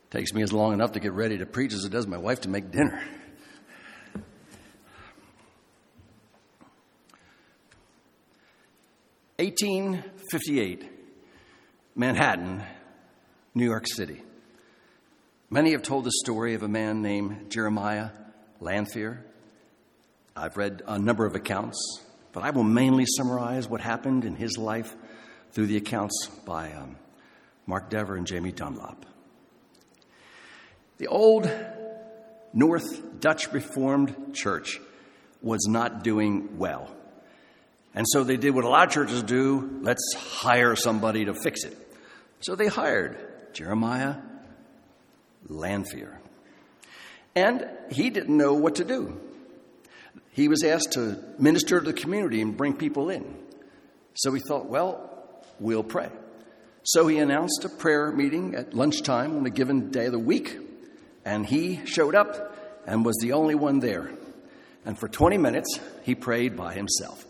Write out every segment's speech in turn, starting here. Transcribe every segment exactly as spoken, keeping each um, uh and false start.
Takes me as long enough to get ready to preach as it does my wife to make dinner. eighteen fifty-eight, Manhattan, New York City. Many have told the story of a man named Jeremiah Lanphier. I've read a number of accounts, but I will mainly summarize what happened in his life through the accounts by um, Mark Dever and Jamie Dunlop. The old North Dutch Reformed Church was not doing well. And so they did what a lot of churches do: let's hire somebody to fix it. So they hired Jeremiah Lanphier. And he didn't know what to do. He was asked to minister to the community and bring people in. So he thought, well, we'll pray. So he announced a prayer meeting at lunchtime on a given day of the week. And he showed up and was the only one there. And for twenty minutes, he prayed by himself.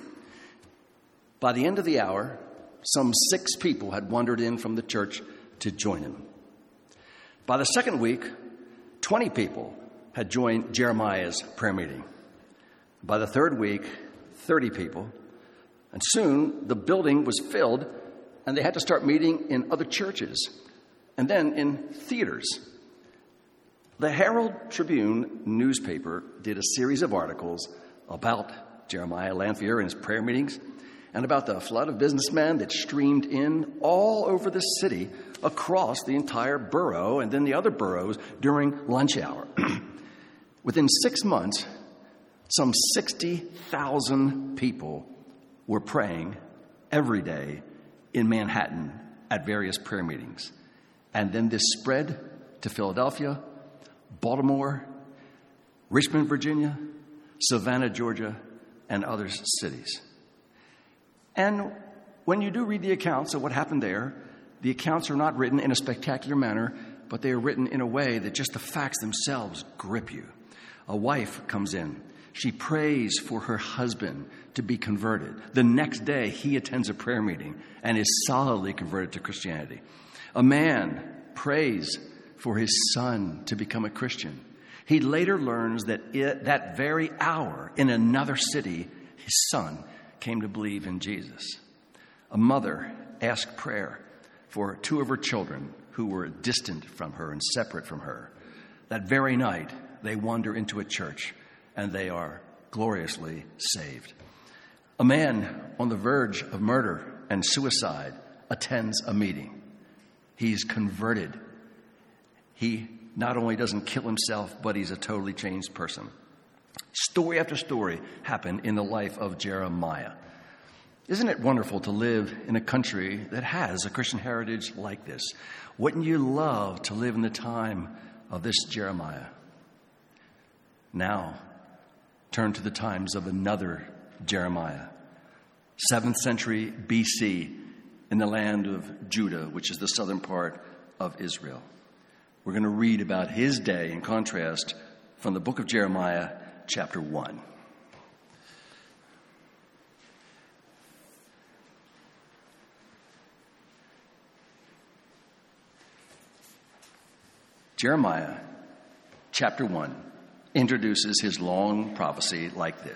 By the end of the hour, some six people had wandered in from the church to join him. By the second week, twenty people had joined Jeremiah's prayer meeting. By the third week, thirty people. And soon the building was filled, and they had to start meeting in other churches and then in theaters. The Herald Tribune newspaper did a series of articles about Jeremiah Lanphier and his prayer meetings, and about the flood of businessmen that streamed in all over the city, across the entire borough and then the other boroughs during lunch hour. Within six months, some sixty thousand people were praying every day in Manhattan at various prayer meetings. And then this spread to Philadelphia, Baltimore, Richmond, Virginia, Savannah, Georgia, and other cities. And when you do read the accounts of what happened there, the accounts are not written in a spectacular manner, but they are written in a way that just the facts themselves grip you. A wife comes in. She prays for her husband to be converted. The next day, he attends a prayer meeting and is solidly converted to Christianity. A man prays for his son to become a Christian. He later learns that it, that very hour in another city, his son came to believe in Jesus. A mother asked prayer for two of her children who were distant from her and separate from her. That very night, they wander into a church, and they are gloriously saved. A man on the verge of murder and suicide attends a meeting. He's converted. He not only doesn't kill himself, but he's a totally changed person. Story after story happened in the life of Jeremiah. Isn't it wonderful to live in a country that has a Christian heritage like this? Wouldn't you love to live in the time of this Jeremiah? Now, turn to the times of another Jeremiah. seventh century B C in the land of Judah, which is the southern part of Israel. We're going to read about his day in contrast from the book of Jeremiah, chapter one. Jeremiah, chapter one, introduces his long prophecy like this.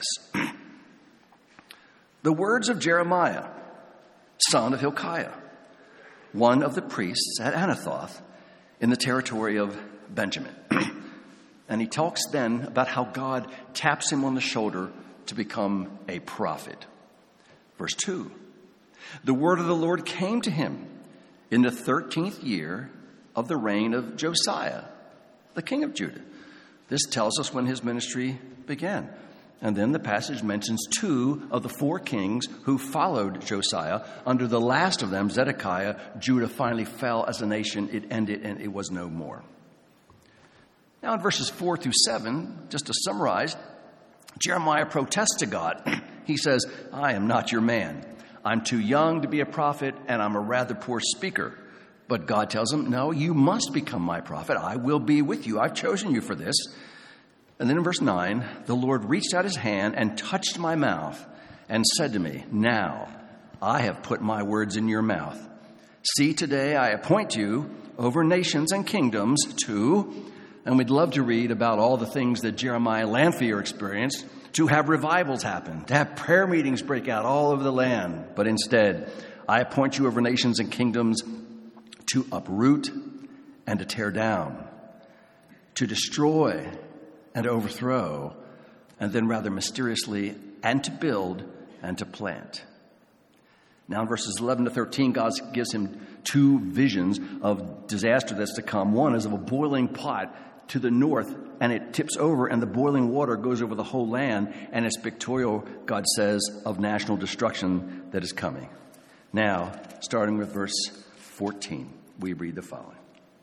The words of Jeremiah, son of Hilkiah, one of the priests at Anathoth in the territory of Benjamin. And he talks then about how God taps him on the shoulder to become a prophet. Verse two, the word of the Lord came to him in the thirteenth year of the reign of Josiah, the king of Judah. This tells us when his ministry began. And then the passage mentions two of the four kings who followed Josiah. Under the last of them, Zedekiah, Judah finally fell as a nation. It ended and it was no more. Now in verses four through seven, just to summarize, Jeremiah protests to God. He says, I am not your man. I'm too young to be a prophet, and I'm a rather poor speaker. But God tells him, no, you must become my prophet. I will be with you. I've chosen you for this. And then in verse nine, the Lord reached out his hand and touched my mouth and said to me, now I have put my words in your mouth. See, today I appoint you over nations and kingdoms to, and we'd love to read about all the things that Jeremiah Lanphier experienced, to have revivals happen, to have prayer meetings break out all over the land. But instead, I appoint you over nations and kingdoms to uproot and to tear down, to destroy and to overthrow, and then rather mysteriously, and to build and to plant. Now in verses eleven to thirteen, God gives him two visions of disaster that's to come. One is of a boiling pot to the north, and it tips over, and the boiling water goes over the whole land, and it's pictorial, God says, of national destruction that is coming. Now, starting with verse fourteen, we read the following.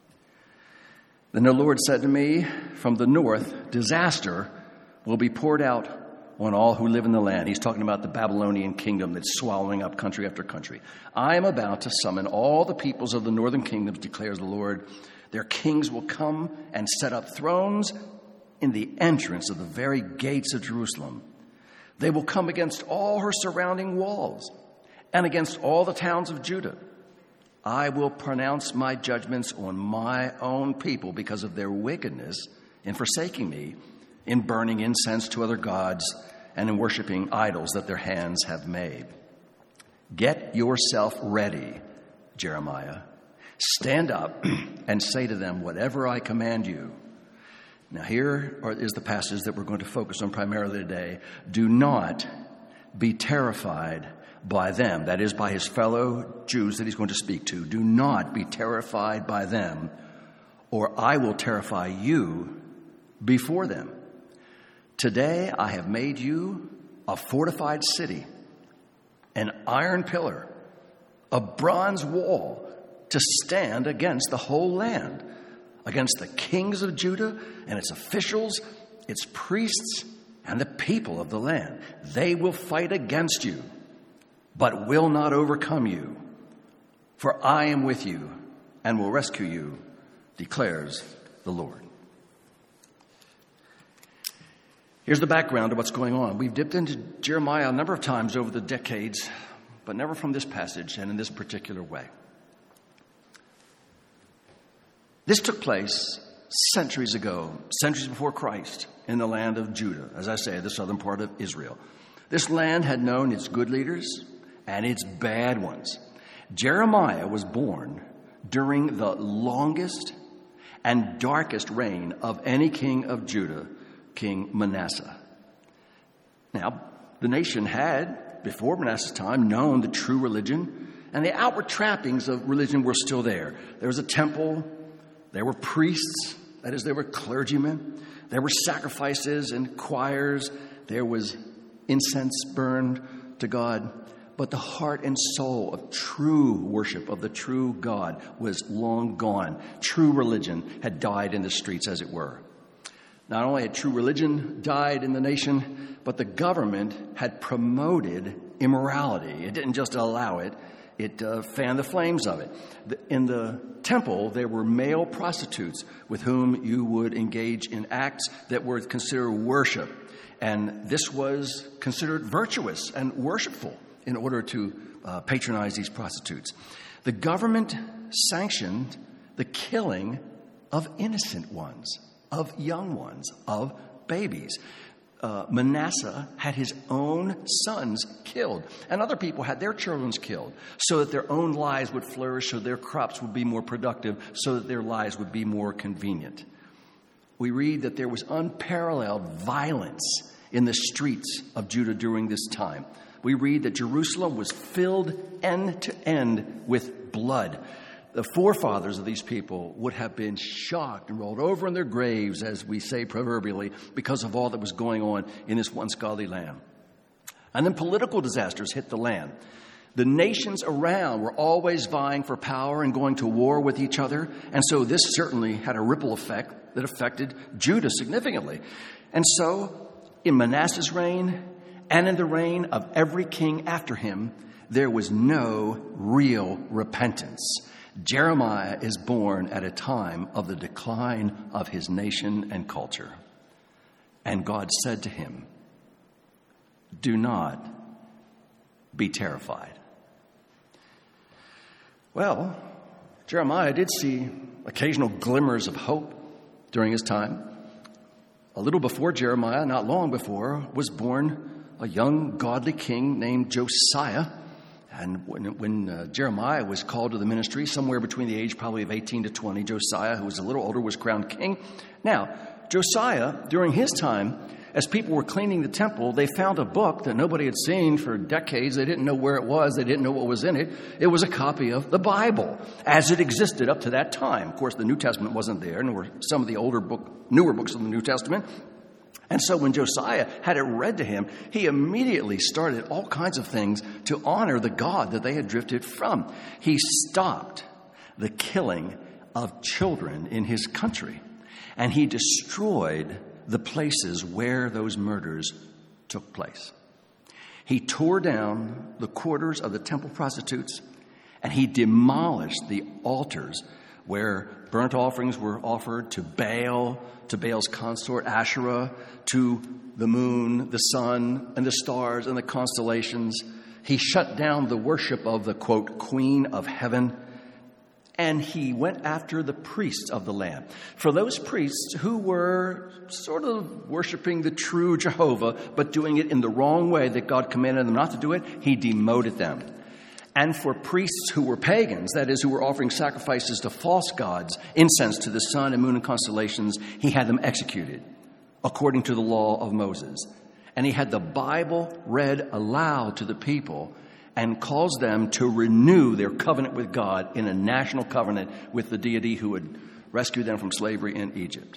Then the Lord said to me, from the north, disaster will be poured out on all who live in the land. He's talking about the Babylonian kingdom that's swallowing up country after country. I am about to summon all the peoples of the northern kingdoms, declares the Lord. Their kings will come and set up thrones in the entrance of the very gates of Jerusalem. They will come against all her surrounding walls and against all the towns of Judah. I will pronounce my judgments on my own people because of their wickedness in forsaking me, in burning incense to other gods, and in worshiping idols that their hands have made. Get yourself ready, Jeremiah. Stand up and say to them whatever I command you. Now here is the passage that we're going to focus on primarily today. Do not be terrified by them, that is, by his fellow Jews that he's going to speak to. Do not be terrified by them, or I will terrify you before them. Today I have made you a fortified city, an iron pillar, a bronze wall to stand against the whole land, against the kings of Judah and its officials, its priests, and the people of the land. They will fight against you, but will not overcome you. For I am with you and will rescue you, declares the Lord. Here's the background of what's going on. We've dipped into Jeremiah a number of times over the decades, but never from this passage and in this particular way. This took place centuries ago, centuries before Christ, in the land of Judah, as I say, the southern part of Israel. This land had known its good leaders and its bad ones. Jeremiah was born during the longest and darkest reign of any king of Judah, King Manasseh. Now, the nation had, before Manasseh's time, known the true religion, and the outward trappings of religion were still there. There was a temple, there were priests, that is, there were clergymen, there were sacrifices and choirs, there was incense burned to God. But the heart and soul of true worship of the true God was long gone. True religion had died in the streets, as it were. Not only had true religion died in the nation, but the government had promoted immorality. It didn't just allow it, it uh, fanned the flames of it. The, in the temple, there were male prostitutes with whom you would engage in acts that were considered worship. And this was considered virtuous and worshipful in order to uh, patronize these prostitutes. The government sanctioned the killing of innocent ones, of young ones, of babies. Uh, Manasseh had his own sons killed, and other people had their children killed, so that their own lives would flourish, so their crops would be more productive, so that their lives would be more convenient. We read that there was unparalleled violence in the streets of Judah during this time. We read that Jerusalem was filled end to end with blood. The forefathers of these people would have been shocked and rolled over in their graves, as we say proverbially, because of all that was going on in this once godly land. And then political disasters hit the land. The nations around were always vying for power and going to war with each other. And so this certainly had a ripple effect that affected Judah significantly. And so in Manasseh's reign and in the reign of every king after him, there was no real repentance. Jeremiah is born at a time of the decline of his nation and culture. And God said to him, "Do not be terrified." Well, Jeremiah did see occasional glimmers of hope during his time. A little before Jeremiah, not long before, was born a young godly king named Josiah. And when, when uh, Jeremiah was called to the ministry, somewhere between the age probably of eighteen to twenty, Josiah, who was a little older, was crowned king. Now, Josiah, during his time, as people were cleaning the temple, they found a book that nobody had seen for decades. They didn't know where it was. They didn't know what was in it. It was a copy of the Bible as it existed up to that time. Of course, the New Testament wasn't there, and there were some of the older book, newer books of the New Testament. And so when Josiah had it read to him, he immediately started all kinds of things to honor the God that they had drifted from. He stopped the killing of children in his country, and he destroyed the places where those murders took place. He tore down the quarters of the temple prostitutes, and he demolished the altars where burnt offerings were offered to Baal, to Baal's consort Asherah, to the moon, the sun, and the stars and the constellations. He shut down the worship of the, quote, Queen of Heaven, and he went after the priests of the land. For those priests who were sort of worshiping the true Jehovah, but doing it in the wrong way that God commanded them not to do it, he demoted them. And for priests who were pagans, that is, who were offering sacrifices to false gods, incense to the sun and moon and constellations, he had them executed according to the law of Moses. And he had the Bible read aloud to the people and caused them to renew their covenant with God in a national covenant with the deity who had rescued them from slavery in Egypt.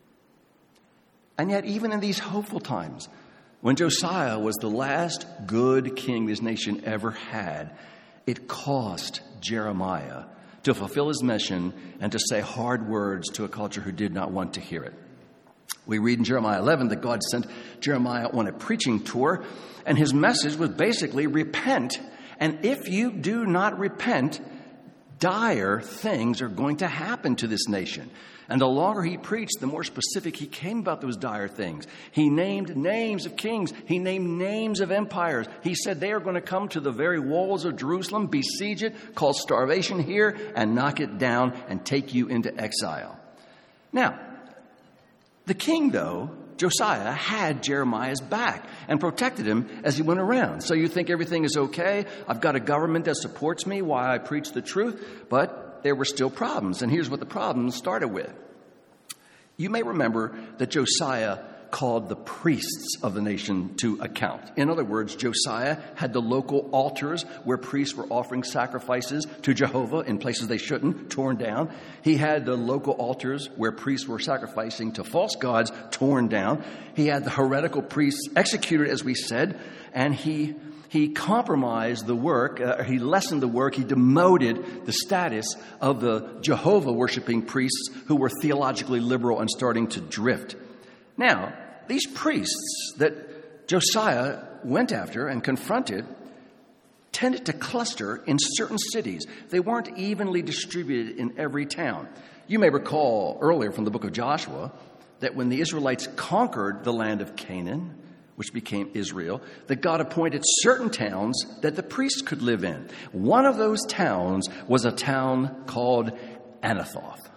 And yet, even in these hopeful times, when Josiah was the last good king this nation ever had, it cost Jeremiah to fulfill his mission and to say hard words to a culture who did not want to hear it. We read in Jeremiah eleven that God sent Jeremiah on a preaching tour, and his message was basically repent. And if you do not repent, dire things are going to happen to this nation. And the longer he preached, the more specific he came about those dire things. He named names of kings. He named names of empires. He said they are going to come to the very walls of Jerusalem, besiege it, cause starvation here, and knock it down and take you into exile. Now, the king, though, Josiah, had Jeremiah's back and protected him as he went around. So you think everything is okay? I've got a government that supports me while I preach the truth, but there were still problems. And here's what the problems started with. You may remember that Josiah called the priests of the nation to account. In other words, Josiah had the local altars where priests were offering sacrifices to Jehovah in places they shouldn't, torn down. He had the local altars where priests were sacrificing to false gods, torn down. He had the heretical priests executed, as we said, and he he compromised the work, uh, he lessened the work, he demoted the status of the Jehovah-worshiping priests who were theologically liberal and starting to drift. Now, these priests that Josiah went after and confronted tended to cluster in certain cities. They weren't evenly distributed in every town. You may recall earlier from the book of Joshua that when the Israelites conquered the land of Canaan, which became Israel, that God appointed certain towns that the priests could live in. One of those towns was a town called Anathoth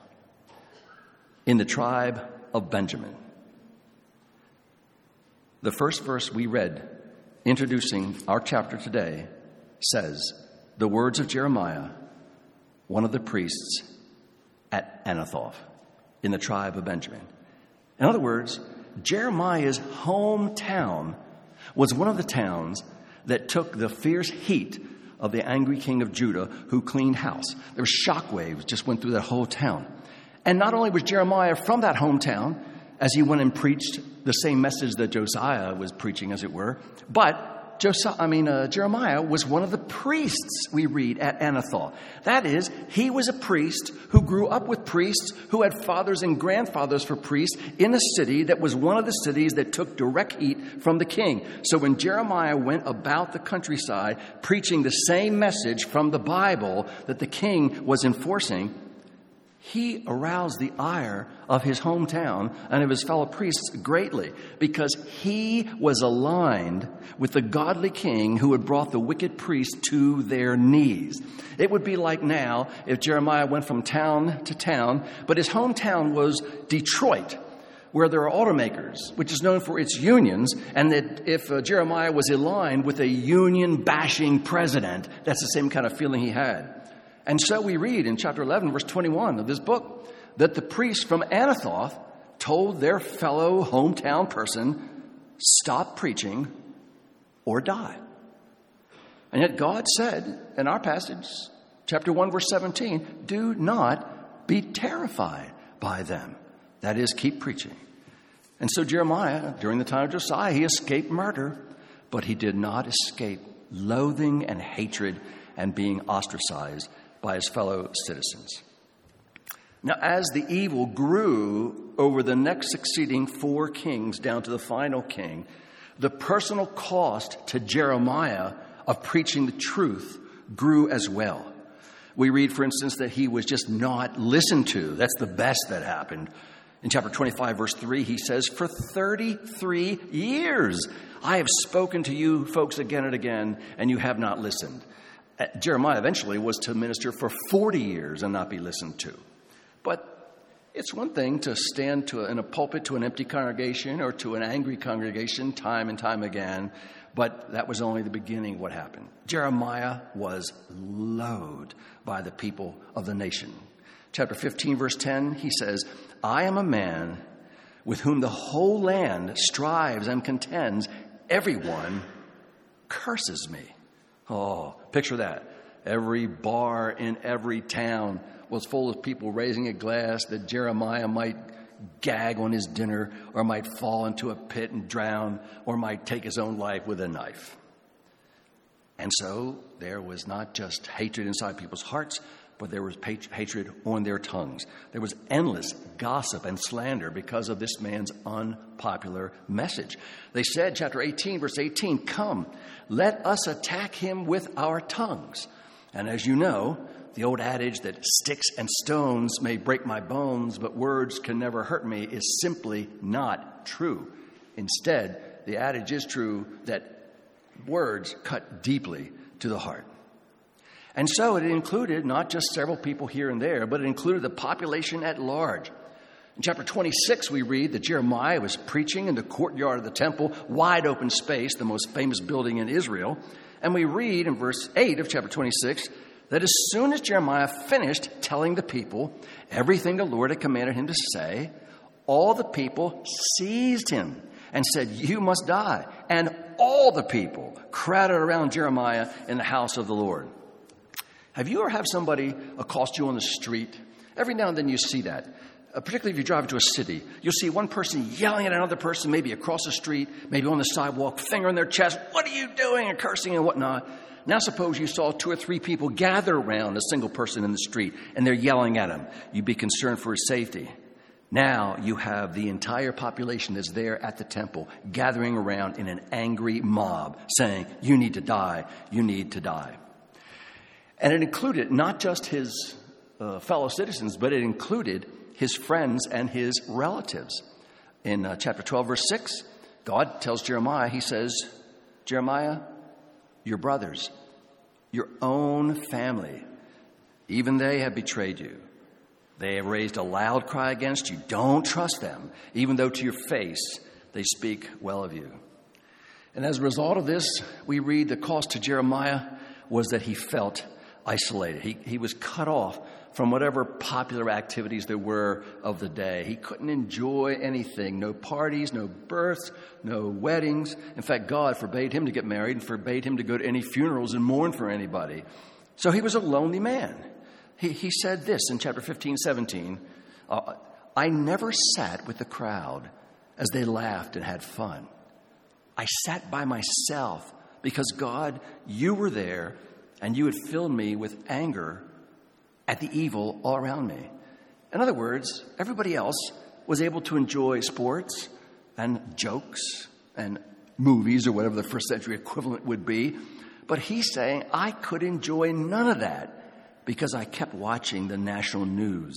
in the tribe of Benjamin. The first verse we read, introducing our chapter today, says, the words of Jeremiah, one of the priests at Anathoth, in the tribe of Benjamin. In other words, Jeremiah's hometown was one of the towns that took the fierce heat of the angry king of Judah who cleaned house. There were shockwaves just went through that whole town. And not only was Jeremiah from that hometown, as he went and preached the same message that Josiah was preaching, as it were, but Josiah, I mean, uh, Jeremiah was one of the priests we read at Anathoth. That is, he was a priest who grew up with priests who had fathers and grandfathers for priests in a city that was one of the cities that took direct heat from the king. So when Jeremiah went about the countryside preaching the same message from the Bible that the king was enforcing, he aroused the ire of his hometown and of his fellow priests greatly because he was aligned with the godly king who had brought the wicked priests to their knees. It would be like now if Jeremiah went from town to town, but his hometown was Detroit, where there are automakers, which is known for its unions, and that if uh, Jeremiah was aligned with a union-bashing president, that's the same kind of feeling he had. And so we read in chapter eleven, verse twenty-one of this book, that the priests from Anathoth told their fellow hometown person, stop preaching or die. And yet God said in our passage, chapter one, verse seventeen, do not be terrified by them. That is, keep preaching. And so Jeremiah, during the time of Josiah, he escaped murder, but he did not escape loathing and hatred and being ostracized by his fellow citizens. Now, as the evil grew over the next succeeding four kings down to the final king, the personal cost to Jeremiah of preaching the truth grew as well. We read, for instance, that he was just not listened to. That's the best that happened. In chapter twenty-five, verse three, he says, for thirty-three years I have spoken to you folks again and again, and you have not listened. Jeremiah eventually was to minister for forty years and not be listened to. But it's one thing to stand to a, in a pulpit to an empty congregation or to an angry congregation time and time again, but that was only the beginning of what happened. Jeremiah was loathed by the people of the nation. Chapter fifteen, verse ten, he says, I am a man with whom the whole land strives and contends. Everyone curses me. Oh, picture that. Every bar in every town was full of people raising a glass that Jeremiah might gag on his dinner or might fall into a pit and drown or might take his own life with a knife. And so there was not just hatred inside people's hearts, but there was hatred on their tongues. There was endless gossip and slander because of this man's unpopular message. They said, chapter eighteen, verse eighteen, come, let us attack him with our tongues. And as you know, the old adage that sticks and stones may break my bones, but words can never hurt me is simply not true. Instead, the adage is true that words cut deeply to the heart. And so it included not just several people here and there, but it included the population at large. In chapter twenty-six, we read that Jeremiah was preaching in the courtyard of the temple, wide open space, the most famous building in Israel. And we read in verse eight of chapter twenty-six that as soon as Jeremiah finished telling the people everything the Lord had commanded him to say, all the people seized him and said, you must die. And all the people crowded around Jeremiah in the house of the Lord. Have you ever had somebody accost you on the street? Every now and then you see that, uh, particularly if you drive into a city. You'll see one person yelling at another person, maybe across the street, maybe on the sidewalk, finger in their chest, what are you doing, and cursing and whatnot. Now suppose you saw two or three people gather around a single person in the street, and they're yelling at him. You'd be concerned for his safety. Now you have the entire population that's there at the temple gathering around in an angry mob saying, you need to die, you need to die. And it included not just his uh, fellow citizens, but it included his friends and his relatives. In uh, chapter twelve, verse six, God tells Jeremiah, he says, Jeremiah, your brothers, your own family, even they have betrayed you. They have raised a loud cry against you. Don't trust them, even though to your face they speak well of you. And as a result of this, we read the cost to Jeremiah was that he felt isolated. He, he was cut off from whatever popular activities there were of the day. He couldn't enjoy anything. No parties, no births, no weddings. In fact, God forbade him to get married and forbade him to go to any funerals and mourn for anybody. So he was a lonely man. He, he said this in chapter fifteen, seventeen, uh, I never sat with the crowd as they laughed and had fun. I sat by myself because, God, you were there and you had filled me with anger at the evil all around me. In other words, everybody else was able to enjoy sports and jokes and movies or whatever the first century equivalent would be. But he's saying, I could enjoy none of that because I kept watching the national news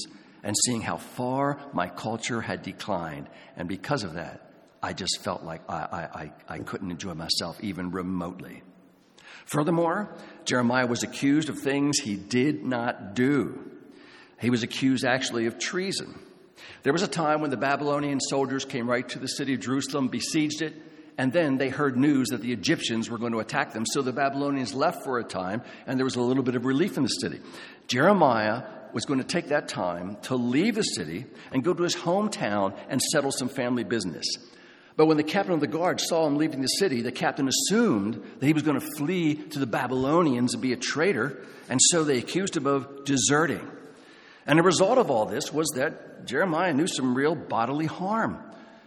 and seeing how far my culture had declined. And because of that, I just felt like I, I, I couldn't enjoy myself even remotely. Furthermore, Jeremiah was accused of things he did not do. He was accused actually of treason. There was a time when the Babylonian soldiers came right to the city of Jerusalem, besieged it, and then they heard news that the Egyptians were going to attack them. So the Babylonians left for a time, and there was a little bit of relief in the city. Jeremiah was going to take that time to leave the city and go to his hometown and settle some family business. But when the captain of the guard saw him leaving the city, the captain assumed that he was going to flee to the Babylonians and be a traitor, and so they accused him of deserting. And the result of all this was that Jeremiah knew some real bodily harm.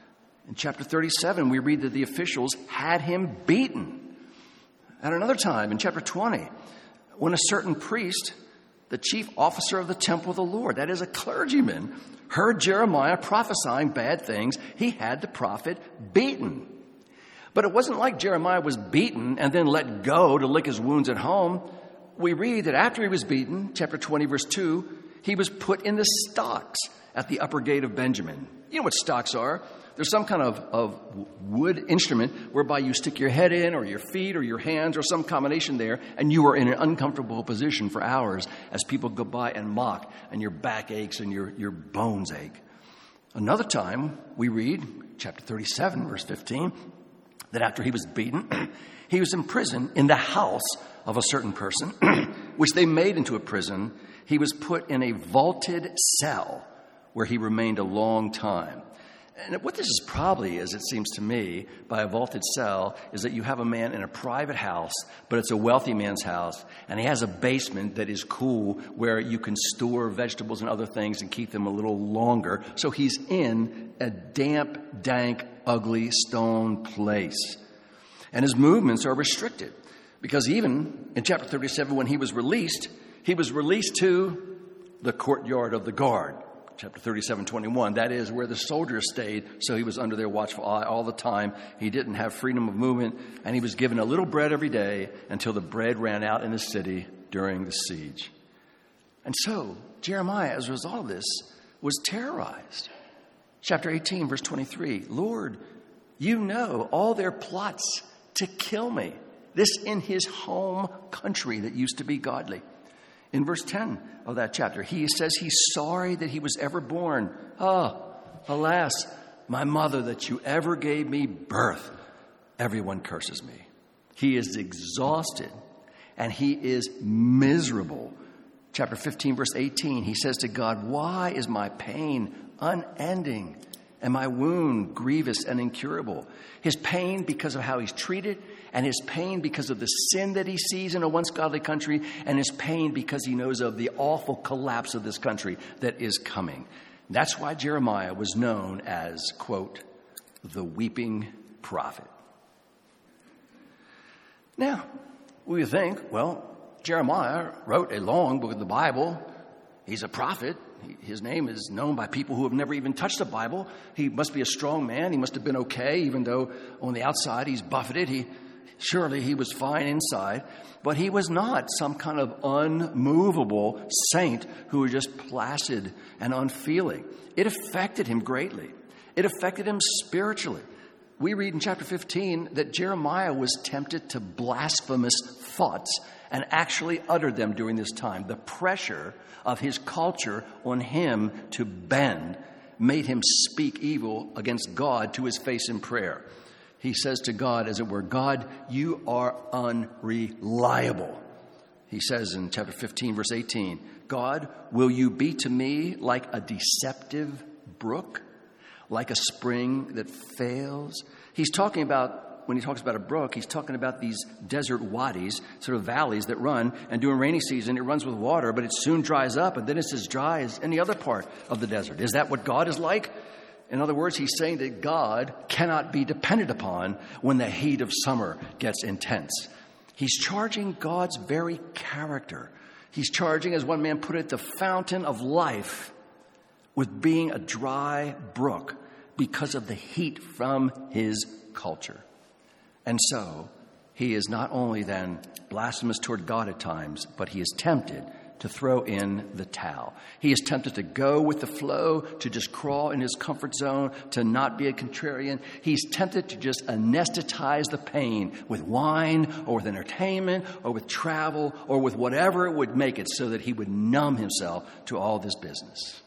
In chapter thirty-seven, we read that the officials had him beaten. At another time, in chapter twenty, when a certain priest, the chief officer of the temple of the Lord, that is a clergyman, heard Jeremiah prophesying bad things, he had the prophet beaten. But it wasn't like Jeremiah was beaten and then let go to lick his wounds at home. We read that after he was beaten, chapter twenty, verse two, he was put in the stocks at the upper gate of Benjamin. You know what stocks are? There's some kind of, of wood instrument whereby you stick your head in, or your feet, or your hands, or some combination there, and you are in an uncomfortable position for hours as people go by and mock, and your back aches and your, your bones ache. Another time, we read, chapter thirty-seven, verse fifteen, that after he was beaten, he was in prison in the house of a certain person, which they made into a prison. He was put in a vaulted cell where he remained a long time. And what this is probably, as it seems to me, by a vaulted cell, is that you have a man in a private house, but it's a wealthy man's house, and he has a basement that is cool where you can store vegetables and other things and keep them a little longer. So he's in a damp, dank, ugly stone place. And his movements are restricted, because even in chapter thirty-seven, when he was released, he was released to the courtyard of the guard. Chapter thirty-seven, twenty-one, that is where the soldiers stayed, so he was under their watchful eye all the time. He didn't have freedom of movement, and he was given a little bread every day until the bread ran out in the city during the siege. And so, Jeremiah, as a result of this, was terrorized. Chapter eighteen, verse twenty-three, Lord, you know all their plots to kill me. This in his home country that used to be godly. In verse ten of that chapter, he says he's sorry that he was ever born. Oh, alas, my mother, that you ever gave me birth. Everyone curses me. He is exhausted and he is miserable. Chapter fifteen, verse eighteen, he says to God, why is my pain unending and my wound grievous and incurable? His pain because of how he's treated, and his pain because of the sin that he sees in a once godly country, and his pain because he knows of the awful collapse of this country that is coming. That's why Jeremiah was known as, quote, the weeping prophet. Now, we think, well, Jeremiah wrote a long book of the Bible. He's a prophet. His name is known by people who have never even touched the Bible. He must be a strong man. He must have been okay, even though on the outside he's buffeted. He Surely he was fine inside, but he was not some kind of unmovable saint who was just placid and unfeeling. It affected him greatly. It affected him spiritually. We read in chapter fifteen that Jeremiah was tempted to blasphemous thoughts and actually uttered them during this time. The pressure of his culture on him to bend made him speak evil against God to his face in prayer. He says to God, as it were, God, you are unreliable. He says in chapter fifteen, verse eighteen, God, will you be to me like a deceptive brook, like a spring that fails? He's talking about, when he talks about a brook, he's talking about these desert wadis, sort of valleys that run, and during rainy season it runs with water, but it soon dries up, and then it's as dry as any other part of the desert. Is that what God is like? In other words, he's saying that God cannot be depended upon when the heat of summer gets intense. He's charging God's very character. He's charging, as one man put it, the fountain of life with being a dry brook because of the heat from his culture. And so he is not only then blasphemous toward God at times, but he is tempted to throw in the towel. He is tempted to go with the flow, to just crawl in his comfort zone, to not be a contrarian. He's tempted to just anesthetize the pain with wine or with entertainment or with travel or with whatever it would make it so that he would numb himself to all this business.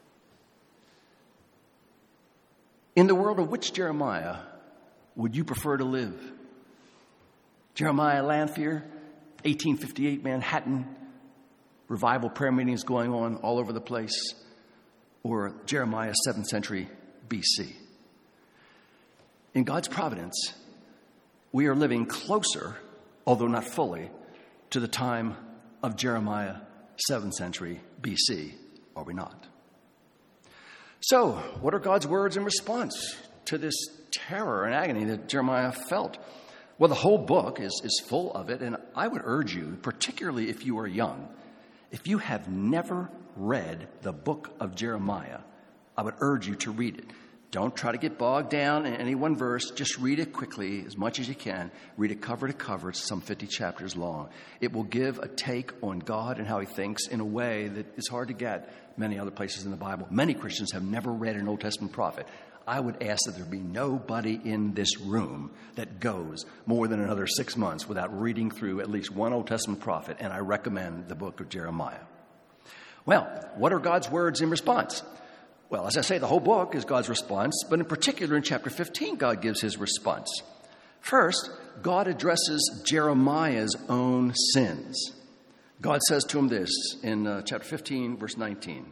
In the world of which Jeremiah would you prefer to live? Jeremiah Lanphier, eighteen fifty-eight, Manhattan, revival prayer meetings going on all over the place, or Jeremiah, seventh century B C. In God's providence, we are living closer, although not fully, to the time of Jeremiah, seventh century B C, are we not? So, what are God's words in response to this terror and agony that Jeremiah felt? Well, the whole book is, is full of it, and I would urge you, particularly if you are young, if you have never read the book of Jeremiah, I would urge you to read it. Don't try to get bogged down in any one verse. Just read it quickly, as much as you can. Read it cover to cover. It's some fifty chapters long. It will give a take on God and how he thinks in a way that is hard to get many other places in the Bible. Many Christians have never read an Old Testament prophet. I would ask that there be nobody in this room that goes more than another six months without reading through at least one Old Testament prophet, and I recommend the book of Jeremiah. Well, what are God's words in response? Well, as I say, the whole book is God's response, but in particular in chapter fifteen, God gives his response. First, God addresses Jeremiah's own sins. God says to him this in uh, chapter fifteen, verse nineteen.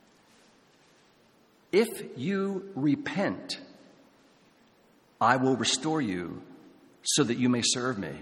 If you repent, I will restore you so that you may serve me.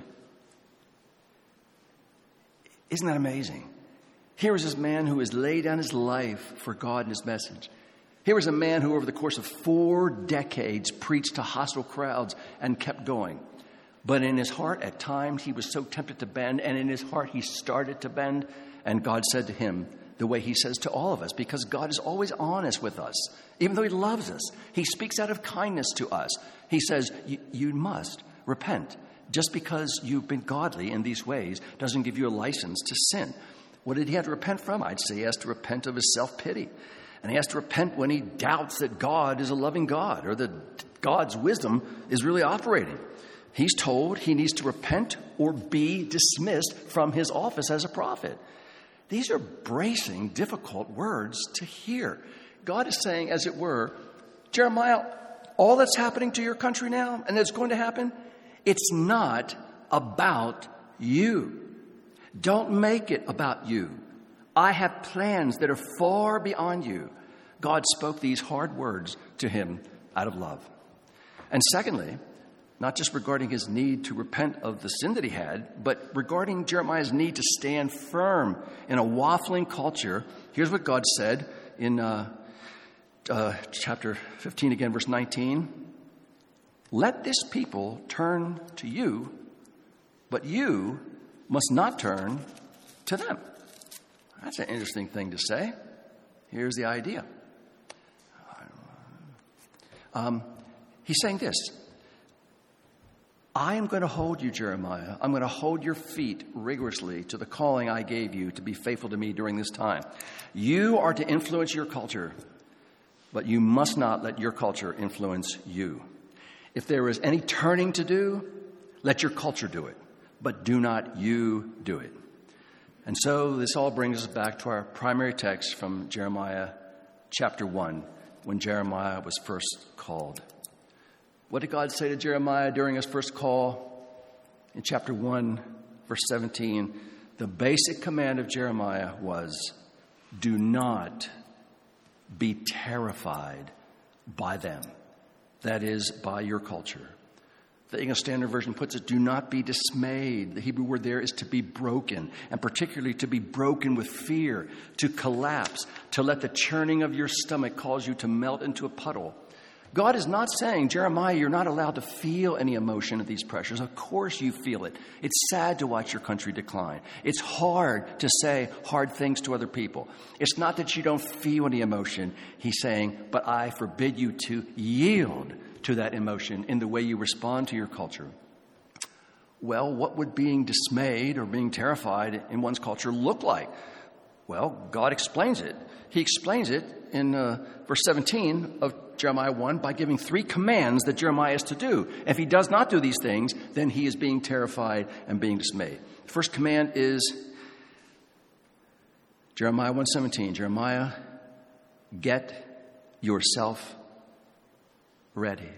Isn't that amazing? Here is this man who has laid down his life for God and his message. Here is a man who over the course of four decades preached to hostile crowds and kept going. But in his heart, at times, he was so tempted to bend, and in his heart, he started to bend. And God said to him, the way he says to all of us, because God is always honest with us. Even though he loves us, he speaks out of kindness to us. He says, you must repent. Just because you've been godly in these ways doesn't give you a license to sin. What did he have to repent from? I'd say he has to repent of his self-pity. And he has to repent when he doubts that God is a loving God or that God's wisdom is really operating. He's told he needs to repent or be dismissed from his office as a prophet. These are bracing, difficult words to hear. God is saying, as it were, Jeremiah, all that's happening to your country now and that's going to happen, it's not about you. Don't make it about you. I have plans that are far beyond you. God spoke these hard words to him out of love. And secondly, not just regarding his need to repent of the sin that he had, but regarding Jeremiah's need to stand firm in a waffling culture. Here's what God said in uh, uh, chapter fifteen, again, verse nineteen. Let this people turn to you, but you must not turn to them. That's an interesting thing to say. Here's the idea. Um, he's saying this. I am going to hold you, Jeremiah. I'm going to hold your feet rigorously to the calling I gave you to be faithful to me during this time. You are to influence your culture, but you must not let your culture influence you. If there is any turning to do, let your culture do it, but do not you do it. And so this all brings us back to our primary text from Jeremiah chapter one, when Jeremiah was first called. What did God say to Jeremiah during his first call? In chapter one, verse seventeen, the basic command of Jeremiah was, do not be terrified by them. That is, by your culture. The English Standard Version puts it, do not be dismayed. The Hebrew word there is to be broken, and particularly to be broken with fear, to collapse, to let the churning of your stomach cause you to melt into a puddle. God is not saying, Jeremiah, you're not allowed to feel any emotion of these pressures. Of course you feel it. It's sad to watch your country decline. It's hard to say hard things to other people. It's not that you don't feel any emotion. He's saying, but I forbid you to yield to that emotion in the way you respond to your culture. Well, what would being dismayed or being terrified in one's culture look like? Well, God explains it. He explains it in uh, verse seventeen of Jeremiah one by giving three commands that Jeremiah is to do. If he does not do these things, then he is being terrified and being dismayed. The first command is Jeremiah one seventeen. Jeremiah, get yourself ready.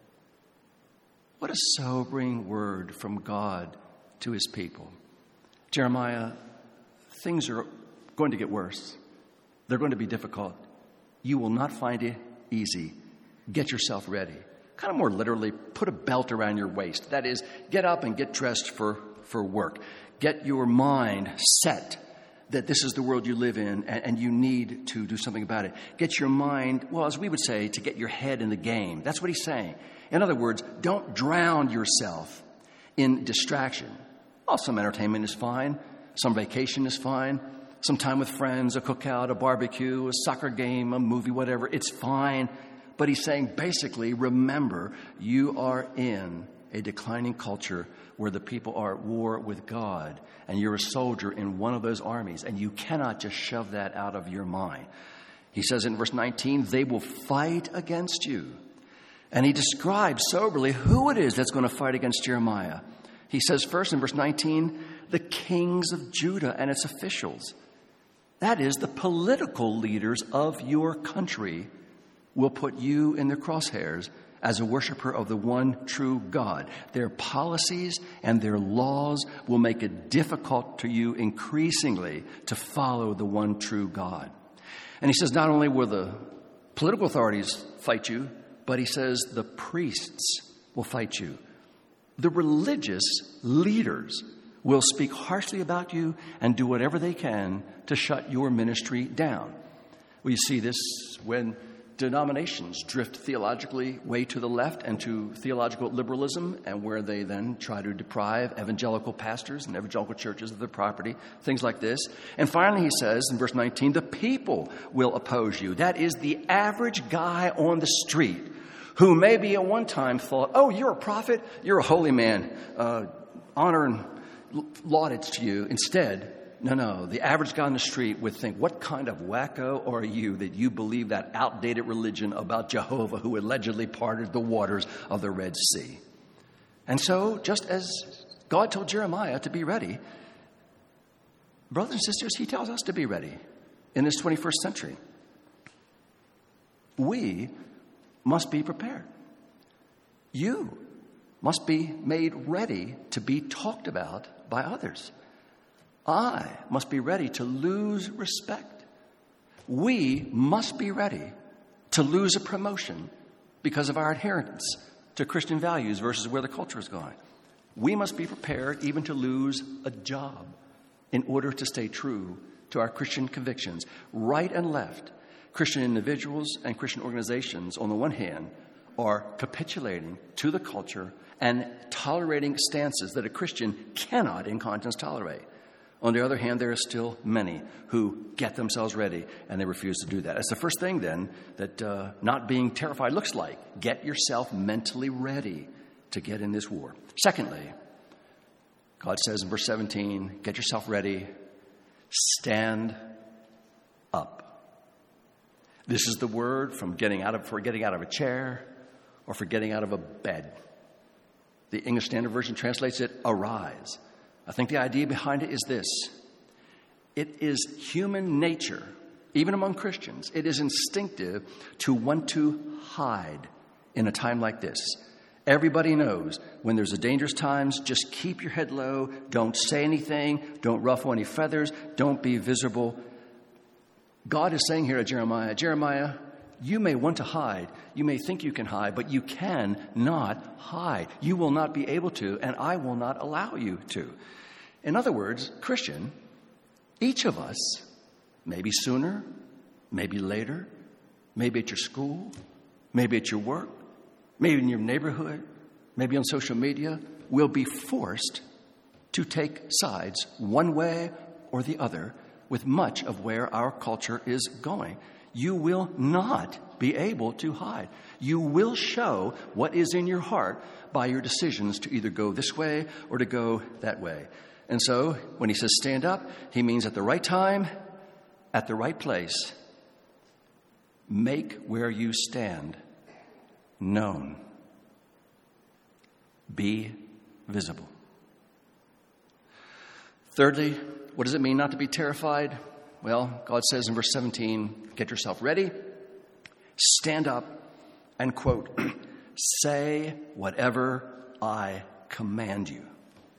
What a sobering word from God to his people. Jeremiah, things are going to get worse. They're going to be difficult. You will not find it easy. Get yourself ready. Kind of more literally, put a belt around your waist. That is, get up and get dressed for, for work. Get your mind set that this is the world you live in and, and you need to do something about it. Get your mind, well, as we would say, to get your head in the game. That's what he's saying. In other words, don't drown yourself in distraction. Well, some entertainment is fine. Some vacation is fine. Some time with friends, a cookout, a barbecue, a soccer game, a movie, whatever. It's fine. But he's saying, basically, remember, you are in a declining culture where the people are at war with God, and you're a soldier in one of those armies, and you cannot just shove that out of your mind. He says in verse nineteen, they will fight against you. And he describes soberly who it is that's going to fight against Jeremiah. He says first in verse nineteen, the kings of Judah and its officials. That is, the political leaders of your country will put you in their crosshairs as a worshiper of the one true God. Their policies and their laws will make it difficult to you increasingly to follow the one true God. And he says not only will the political authorities fight you, but he says the priests will fight you. The religious leaders will speak harshly about you and do whatever they can to shut your ministry down. We see this when denominations drift theologically way to the left and to theological liberalism, and where they then try to deprive evangelical pastors and evangelical churches of their property, things like this. And finally, he says in verse nineteen, the people will oppose you. That is the average guy on the street who maybe at one time thought, oh, you're a prophet, you're a holy man, uh, honor and laudits to you. Instead, no, no, the average guy on the street would think, what kind of wacko are you that you believe that outdated religion about Jehovah who allegedly parted the waters of the Red Sea? And so, just as God told Jeremiah to be ready, brothers and sisters, he tells us to be ready in this twenty-first century. We must be prepared. You must be made ready to be talked about by others. I must be ready to lose respect. We must be ready to lose a promotion because of our adherence to Christian values versus where the culture is going. We must be prepared even to lose a job in order to stay true to our Christian convictions. Right and left, Christian individuals and Christian organizations, on the one hand, are capitulating to the culture and tolerating stances that a Christian cannot in conscience tolerate. On the other hand, there are still many who get themselves ready, and they refuse to do that. That's the first thing, then, that uh, not being terrified looks like. Get yourself mentally ready to get in this war. Secondly, God says in verse seventeen, get yourself ready, stand up. This is the word from getting out of, for getting out of a chair or for getting out of a bed. The English Standard Version translates it, arise. I think the idea behind it is this. It is human nature, even among Christians, it is instinctive to want to hide in a time like this. Everybody knows when there's a dangerous times, just keep your head low, don't say anything, don't ruffle any feathers, don't be visible. God is saying here to Jeremiah, Jeremiah, you may want to hide. You may think you can hide, but you cannot hide. You will not be able to, and I will not allow you to. In other words, Christian, each of us, maybe sooner, maybe later, maybe at your school, maybe at your work, maybe in your neighborhood, maybe on social media, will be forced to take sides one way or the other with much of where our culture is going. You will not be able to hide. You will show what is in your heart by your decisions to either go this way or to go that way. And so when he says stand up, he means at the right time, at the right place, make where you stand known. Be visible. Thirdly, what does it mean not to be terrified? Well, God says in verse seventeen, get yourself ready, stand up, and quote, say whatever I command you.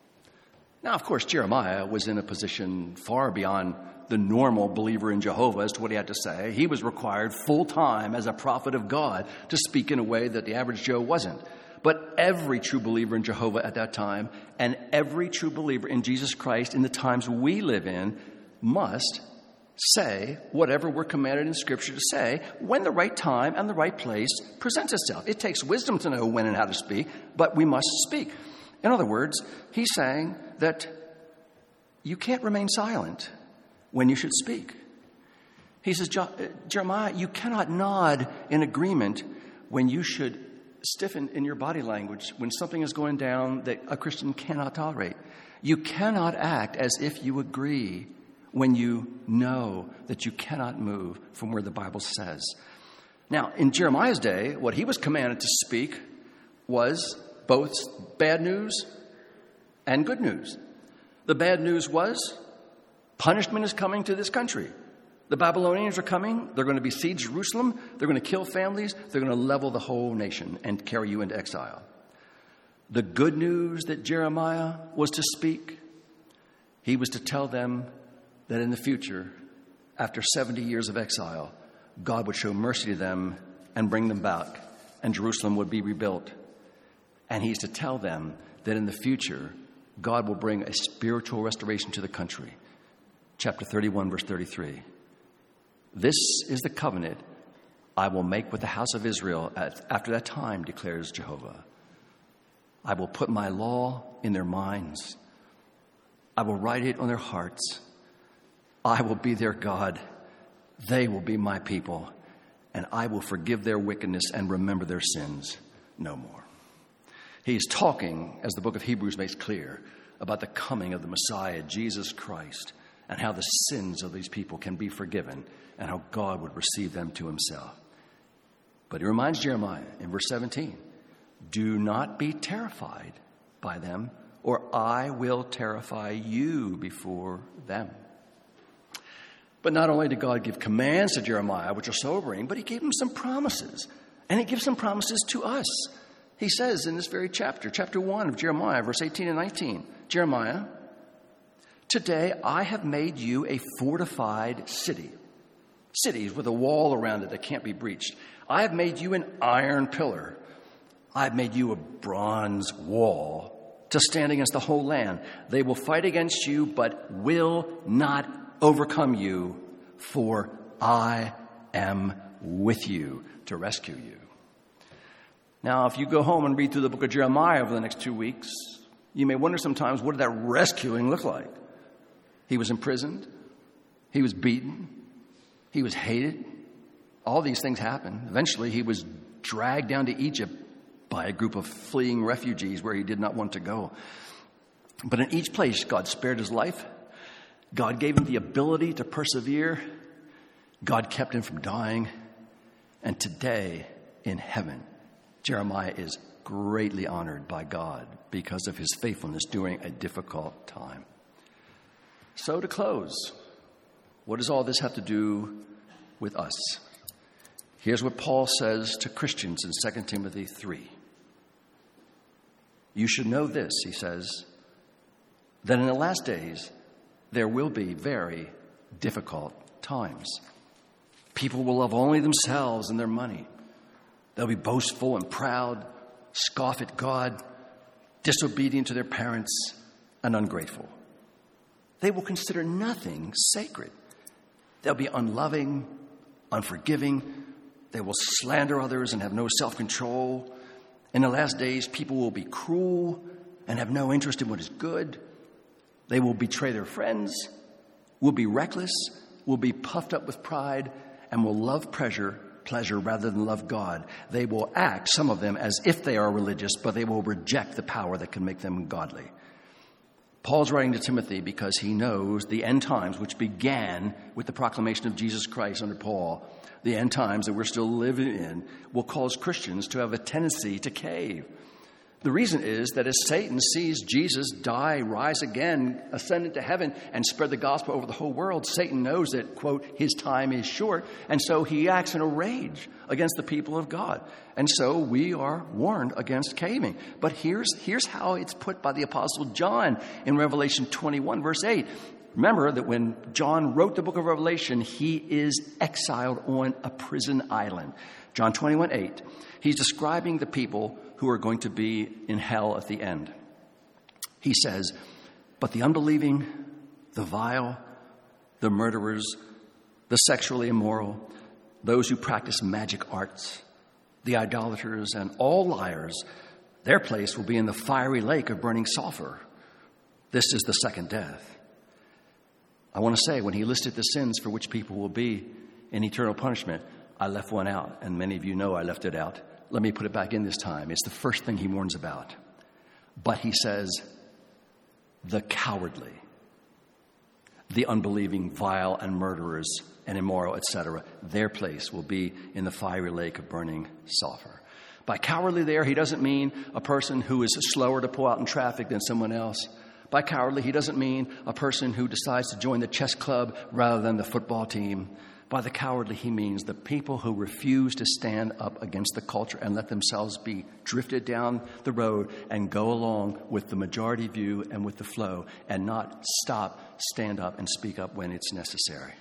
Now, of course, Jeremiah was in a position far beyond the normal believer in Jehovah as to what he had to say. He was required full time as a prophet of God to speak in a way that the average Joe wasn't. But every true believer in Jehovah at that time and every true believer in Jesus Christ in the times we live in must say whatever we're commanded in Scripture to say when the right time and the right place presents itself. It takes wisdom to know when and how to speak, but we must speak. In other words, he's saying that you can't remain silent when you should speak. He says, Jeremiah, you cannot nod in agreement when you should stiffen in your body language when something is going down that a Christian cannot tolerate. You cannot act as if you agree when you know that you cannot move from where the Bible says. Now, in Jeremiah's day, what he was commanded to speak was both bad news and good news. The bad news was punishment is coming to this country. The Babylonians are coming. They're going to besiege Jerusalem. They're going to kill families. They're going to level the whole nation and carry you into exile. The good news that Jeremiah was to speak, he was to tell them that in the future, after seventy years of exile, God would show mercy to them and bring them back, and Jerusalem would be rebuilt. And he's to tell them that in the future, God will bring a spiritual restoration to the country. Chapter thirty-one, verse thirty-three. This is the covenant I will make with the house of Israel at, after that time, declares Jehovah. I will put my law in their minds. I will write it on their hearts. I will be their God. They will be my people. And I will forgive their wickedness and remember their sins no more. He is talking, as the book of Hebrews makes clear, about the coming of the Messiah, Jesus Christ, and how the sins of these people can be forgiven and how God would receive them to himself. But he reminds Jeremiah in verse seventeen, do not be terrified by them, or I will terrify you before them. But not only did God give commands to Jeremiah, which are sobering, but he gave him some promises. And he gives some promises to us. He says in this very chapter, chapter one of Jeremiah, verse eighteen and nineteen, Jeremiah, today I have made you a fortified city. Cities with a wall around it that can't be breached. I have made you an iron pillar. I have made you a bronze wall to stand against the whole land. They will fight against you, but will not overcome you, for I am with you to rescue you. Now, if you go home and read through the book of Jeremiah over the next two weeks, you may wonder sometimes, what did that rescuing look like? He was imprisoned. He was beaten. He was hated. All these things happened. Eventually, he was dragged down to Egypt by a group of fleeing refugees where he did not want to go. But in each place, God spared his life. God gave him the ability to persevere. God kept him from dying. And today, in heaven, Jeremiah is greatly honored by God because of his faithfulness during a difficult time. So to close, what does all this have to do with us? Here's what Paul says to Christians in Second Timothy three. You should know this, he says, that in the last days there will be very difficult times. People will love only themselves and their money. They'll be boastful and proud, scoff at God, disobedient to their parents, and ungrateful. They will consider nothing sacred. They'll be unloving, unforgiving. They will slander others and have no self-control. In the last days, people will be cruel and have no interest in what is good. They will betray their friends, will be reckless, will be puffed up with pride, and will love pleasure, pleasure rather than love God. They will act, some of them, as if they are religious, but they will reject the power that can make them godly. Paul's writing to Timothy because he knows the end times, which began with the proclamation of Jesus Christ under Paul, the end times that we're still living in, will cause Christians to have a tendency to cave. The reason is that as Satan sees Jesus die, rise again, ascend into heaven, and spread the gospel over the whole world, Satan knows that, quote, his time is short, and so he acts in a rage against the people of God. And so we are warned against caving. But here's, here's how it's put by the Apostle John in Revelation twenty-one, verse eight. Remember that when John wrote the book of Revelation, he is exiled on a prison island. John twenty-one, eight. He's describing the people who are going to be in hell at the end. He says, but the unbelieving, the vile, the murderers, the sexually immoral, those who practice magic arts, the idolaters, and all liars, their place will be in the fiery lake of burning sulfur. This is the second death. I want to say, when he listed the sins for which people will be in eternal punishment, I left one out, and many of you know I left it out. Let me put it back in this time. It's the first thing he warns about. But he says, the cowardly, the unbelieving, vile, and murderers, and immoral, et cetera, their place will be in the fiery lake of burning sulfur. By cowardly there, he doesn't mean a person who is slower to pull out in traffic than someone else. By cowardly, he doesn't mean a person who decides to join the chess club rather than the football team. By the cowardly, he means the people who refuse to stand up against the culture and let themselves be drifted down the road and go along with the majority view and with the flow and not stop, stand up, and speak up when it's necessary.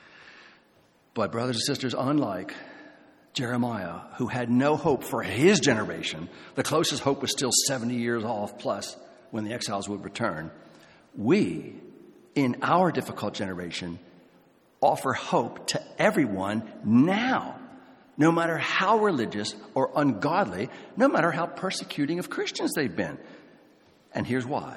But brothers and sisters, unlike Jeremiah, who had no hope for his generation, the closest hope was still seventy years off plus when the exiles would return, we, in our difficult generation, offer hope to everyone now, no matter how religious or ungodly, no matter how persecuting of Christians they've been. And here's why.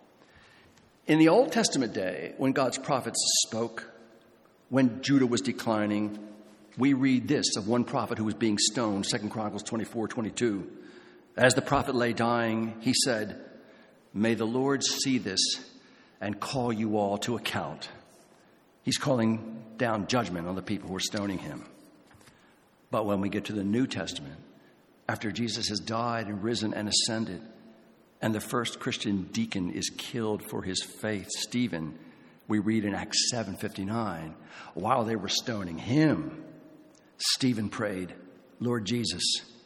In the Old Testament day, when God's prophets spoke, when Judah was declining, we read this of one prophet who was being stoned, Second Chronicles twenty-four, twenty-two. As the prophet lay dying, he said, "May the Lord see this and call you all to account." He's calling down judgment on the people who are stoning him. But when we get to the New Testament, after Jesus has died and risen and ascended, and the first Christian deacon is killed for his faith, Stephen, we read in Acts seven fifty-nine, while they were stoning him, Stephen prayed, "Lord Jesus,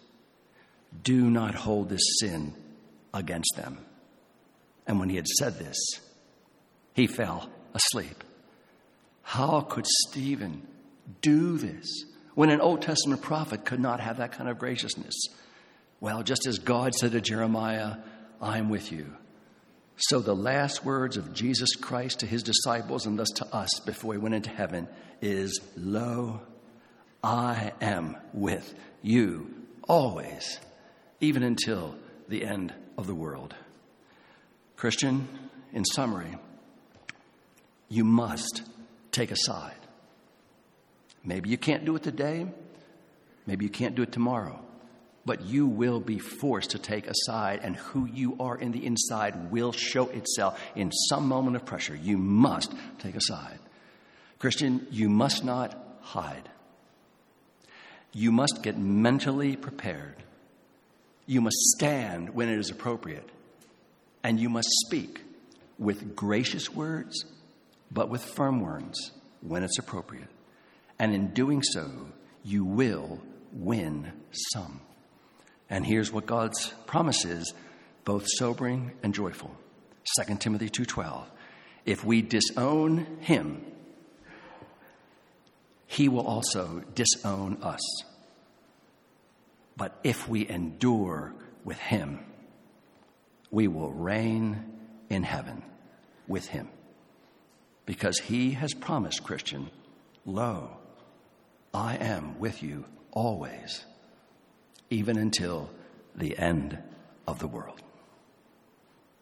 do not hold this sin against them." And when he had said this, he fell asleep. How could Stephen do this when an Old Testament prophet could not have that kind of graciousness? Well, just as God said to Jeremiah, "I'm with you," so the last words of Jesus Christ to his disciples and thus to us before he went into heaven is, "Lo, I am with you always, even until the end of the world." Christian, in summary, you must take a side. Maybe you can't do it today. Maybe you can't do it tomorrow. But you will be forced to take a side, and who you are in the inside will show itself in some moment of pressure. You must take a side. Christian, you must not hide. You must get mentally prepared. You must stand when it is appropriate. And you must speak with gracious words, but with firm words when it's appropriate. And in doing so, you will win some. And here's what God's promise is, both sobering and joyful. Second Timothy two twelve. If we disown him, he will also disown us. But if we endure with him, we will reign in heaven with him. Because he has promised, Christian, "Lo, I am with you always, even until the end of the world."